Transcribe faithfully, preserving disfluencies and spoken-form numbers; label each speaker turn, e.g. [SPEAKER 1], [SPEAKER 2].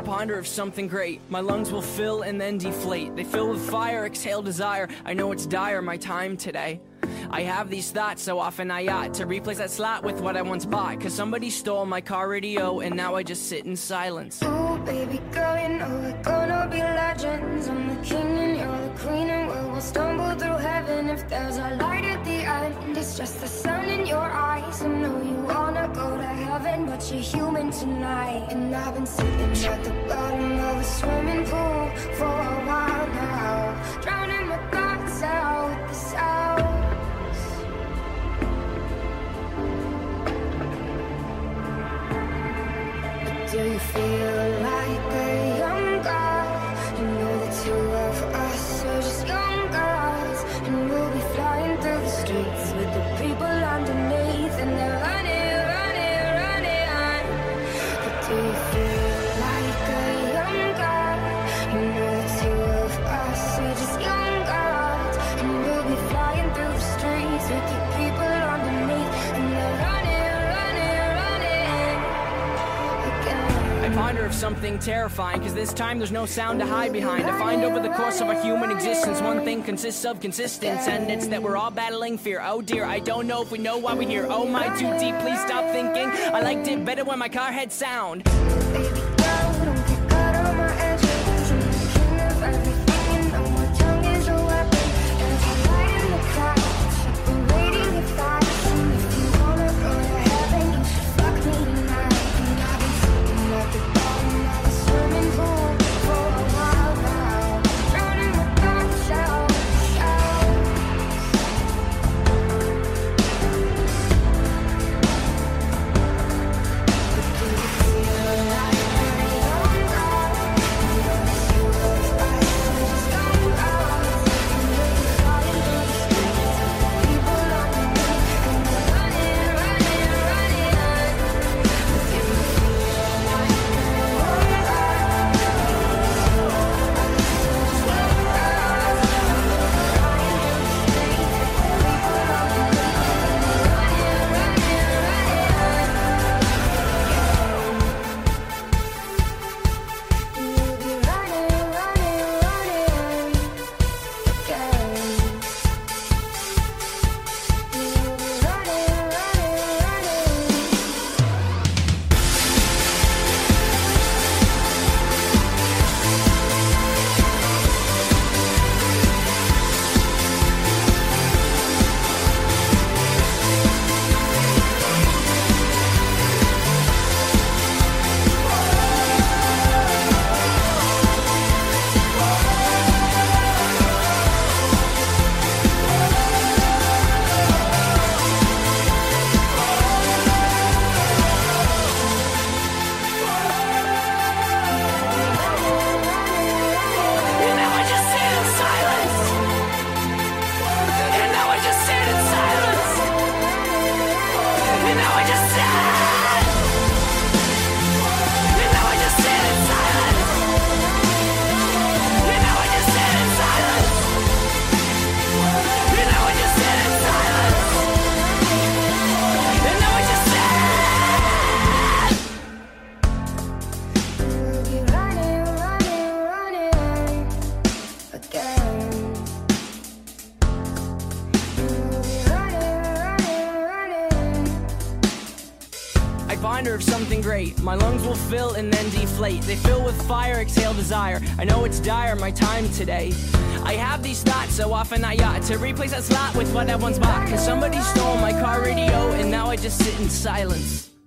[SPEAKER 1] ponder of something great. My lungs will fill and then deflate. They fill with fire, exhale desire. I know it's dire, my time today. I have these thoughts so often I ought to replace that slot with what I once bought. Cause somebody stole my car radio and now I just sit in silence.
[SPEAKER 2] Oh baby girl, you know we're gonna be legends. I'm the king and you're the queen, and we will stumble through heaven. If there's a light at the end, it's just the sun in your eyes. I know you wanna go to heaven, but you're human tonight. And I've been sitting at the bottom of a swimming pool for a while now, drowning my thoughts out with the sounds. Do you feel like a young girl? You know the two of us are just young girls, and we'll be flying through the streets with the people underneath, and they're running, running, running. But do you feel like a young girl? You know the two of us are just young girls, and we'll be flying through the streets with the people underneath, and they're running, running, running again.
[SPEAKER 1] I ponder of something terrifying, cause this time there's no sound to hide behind. I find over the course of our human existence, one thing consists of consistence, and it's that we're all battling fear. Oh dear, I don't know if we know why we're here. Oh my, too deep, please stop thinking. I liked it better when my car had sound.
[SPEAKER 2] Baby girl, don't get caught on my edges. I'm the king of everything, and know my tongue is a weapon. There's a light in the clouds, I've been waiting to find. And if you wanna go to heaven, you should fuck me tonight. And I've been sitting at the bottom of a swimming pool for a while now, drowning my thoughts out with the sounds. But do you feel like a young girl? You know the two of us are just young girls, and we'll be flying through the streets with the people underneath, and we're running, running, running. But do you feel like a young girl? You know the two of us are just young girls, and we'll be flying through the streets with the people underneath, and we're running, running, running. You'll be running, running, running again. You'll be running, running, running.
[SPEAKER 1] And now I just sit in silence. And now I just sit in silence. And now I just sit. And now I just sit in silence. And now I just sit in silence. And now I just sit in silence. And now I just sit.
[SPEAKER 2] We'll be running, running, running again. We'll be running, running, running.
[SPEAKER 1] I find her of something great. My lungs will fill and then deflate. They fill with fire, exhale desire. I know it's dire, my time today. I have these thoughts so often I ought to replace that slot with what I once bought. Cause somebody stole my car radio and now I just sit in silence.